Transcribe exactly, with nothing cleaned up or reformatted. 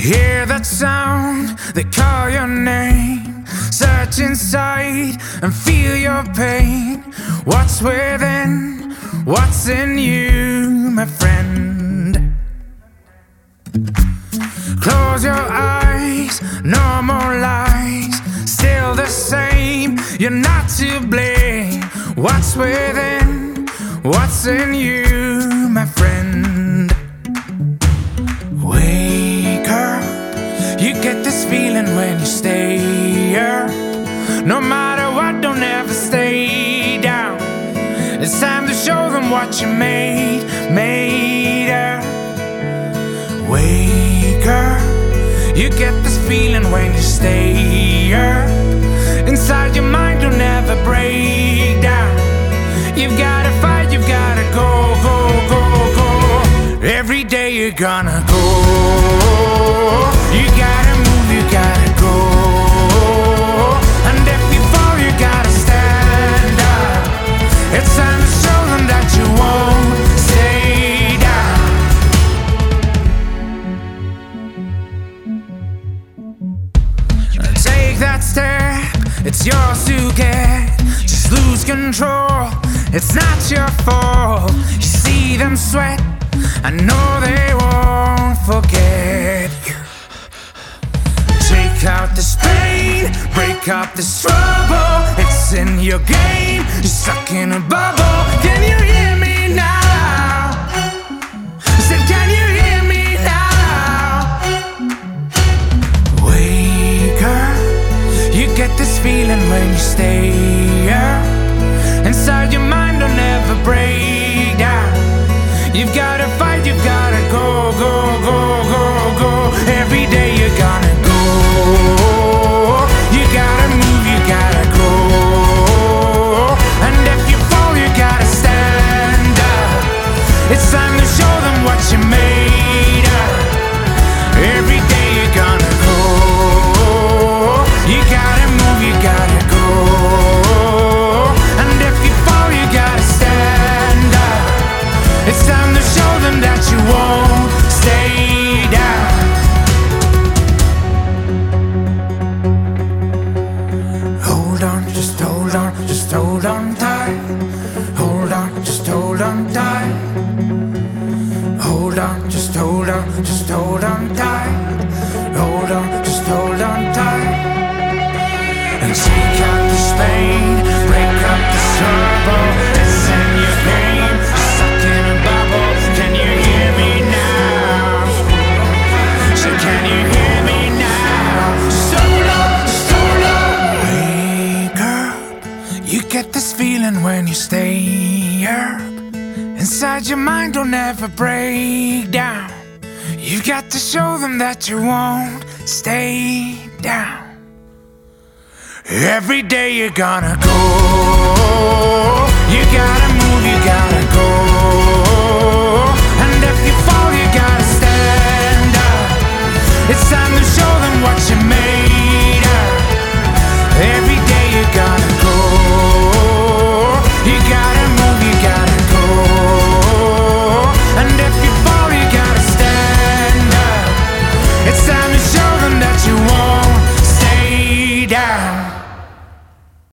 Hear that sound, they call your name. Search inside and feel your pain. What's within, what's in you, my friend? Close your eyes, no more lies. Still the same, you're not to blame. What's within, what's in you, my friend? Wake up, you get this feeling when you stay up. No matter what, don't ever stay down. It's time to show them what you made, made up. Wake up, you get this feeling when you stay up. Inside your mind, don't ever break down. You've gotta fight, you've gotta go, go, go, go. Every day you're gonna go. You gotta move, you gotta go. And if you fall, you gotta stand up. It's time to show them that you won't stay down. Take that step, it's yours to get. Just lose control, it's not your fault. You see them sweat, I know they won't forget. Take out this pain, break up this trouble. It's in your game, you're stuck in a bubble. Can you hear me now? I said, can you hear me now? Wake up, you get this feeling when you stay up. Inside your mind, don't ever break down. You've gotta fight, you've gotta go, go, go, go, go. Every day you're gonna go. You gotta move, you gotta go. And if you fall, you gotta stand up. It's time to show them what you made of. Every day you're gonna go. You gotta move, you gotta go. And if you fall, you gotta stand up. It's time to show them that you won't stay down. Hold on, just hold on, just hold on tight. Hold on, just hold on tight. Hold on, just hold on, just hold on tight. Hold on, just hold on tight. And take out this pain, break up this trouble. It's in your game, stuck in a bubble. Can you hear me now? So can you hear me now? Just hold on, just hold on. Wake up, you get this feeling when you stay up. Inside your mind, don't ever break down. You've got to show them that you won't stay down. Every day you're gonna go.